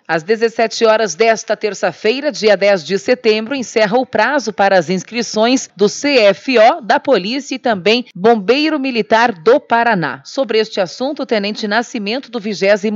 Às 17 horas desta terça-feira, dia 10 de setembro, encerra o prazo para as inscrições do CFO, da Polícia e também Bombeiro Militar do Paraná. Sobre este assunto, o Tenente Nascimento, do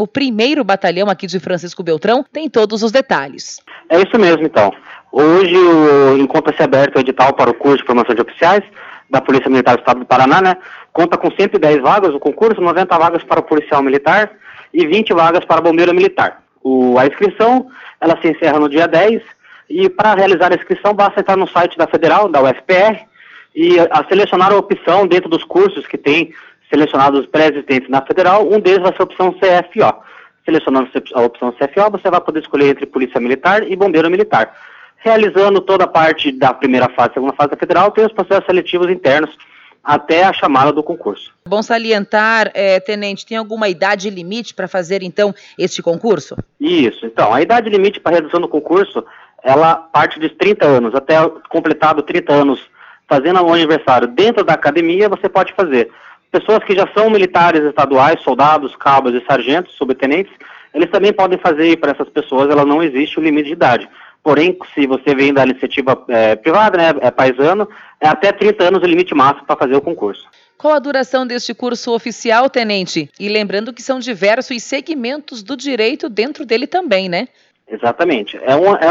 21º Batalhão aqui de Francisco Beltrão, tem todos os detalhes. É isso mesmo, então. Hoje encontra-se aberto o edital para o curso de formação de oficiais da Polícia Militar do Estado do Paraná, né? Conta com 110 vagas o concurso, 90 vagas para o policial militar e 20 vagas para bombeiro militar. A inscrição, ela se encerra no dia 10 e para realizar a inscrição basta entrar no site da Federal, da UFPR, e selecionar a opção dentro dos cursos que tem selecionados pré-existentes na Federal. Um deles vai ser a opção CFO. Selecionando a opção CFO, você vai poder escolher entre polícia militar e bombeiro militar. Realizando toda a parte da primeira fase e segunda fase da Federal, tem os processos seletivos internos até a chamada do concurso. Bom salientar, Tenente, tem alguma idade limite para fazer, então, este concurso? Isso, então, a idade limite para a realização do concurso, ela parte dos 30 anos, até completado 30 anos, fazendo o aniversário dentro da academia, você pode fazer. Pessoas que já são militares estaduais, soldados, cabos e sargentos, subtenentes, eles também podem fazer, e para essas pessoas ela não existe o limite de idade. Porém, se você vem da iniciativa privada, né, paisano, é até 30 anos o limite máximo para fazer o concurso. Qual a duração deste curso oficial, Tenente? E lembrando que são diversos segmentos do direito dentro dele também, né? Exatamente.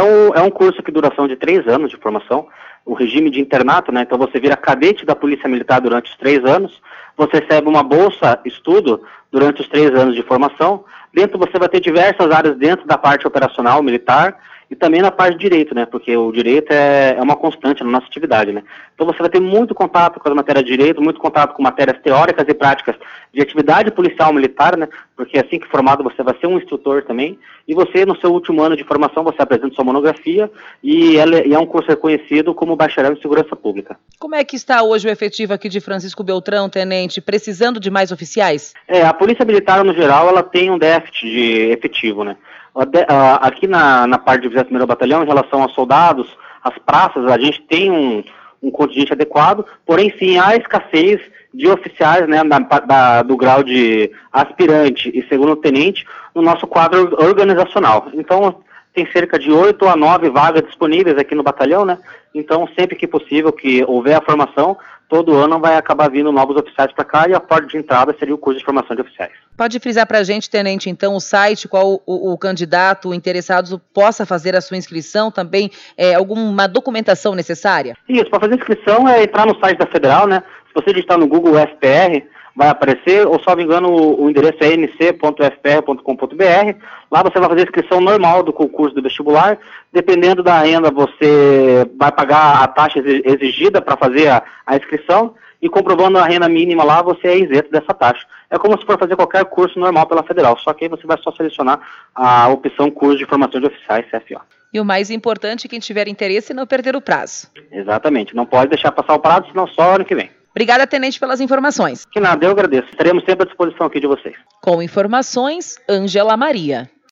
É um curso que duração de 3 anos de formação, o regime de internato, né? Então você vira cadete da Polícia Militar durante os 3 anos, você recebe uma bolsa estudo durante os 3 anos de formação. Dentro você vai ter diversas áreas dentro da parte operacional militar e também na parte de direito, né? Porque o direito é uma constante na nossa atividade, né? Então você vai ter muito contato com as matérias de direito, muito contato com matérias teóricas e práticas de atividade policial militar, né? Porque assim que formado você vai ser um instrutor também. E você, no seu último ano de formação, você apresenta sua monografia e é um curso reconhecido como bacharel em segurança pública. Como é que está hoje o efetivo aqui de Francisco Beltrão, Tenente? Precisando de mais oficiais? A Polícia Militar, no geral, ela tem um déficit de efetivo, né? Aqui na parte do 21º Batalhão, em relação aos soldados, às praças, a gente tem um contingente adequado, porém sim há escassez de oficiais, né, do grau de aspirante e segundo tenente no nosso quadro organizacional. Então tem cerca de 8 a 9 vagas disponíveis aqui no batalhão, né? Então sempre que possível, que houver a formação, todo ano vai acabar vindo novos oficiais para cá e a porta de entrada seria o curso de formação de oficiais. Pode frisar para a gente, Tenente, então, o site, qual o candidato, o interessado possa fazer a sua inscrição, também alguma documentação necessária? Isso, para fazer inscrição é entrar no site da Federal, né? Se você digitar no Google UFPR, vai aparecer, ou só me engano, o endereço é nc.ufpr.com.br. Lá você vai fazer a inscrição normal do concurso do vestibular. Dependendo da renda, você vai pagar a taxa exigida para fazer a inscrição. E comprovando a renda mínima lá, você é isento dessa taxa. É como se for fazer qualquer curso normal pela Federal, só que aí você vai só selecionar a opção curso de formação de oficiais, CFO. E o mais importante, quem tiver interesse, não perder o prazo. Exatamente, não pode deixar passar o prazo, senão só ano que vem. Obrigada, Tenente, pelas informações. Que nada, eu agradeço. Estaremos sempre à disposição aqui de vocês. Com informações, Ângela Maria.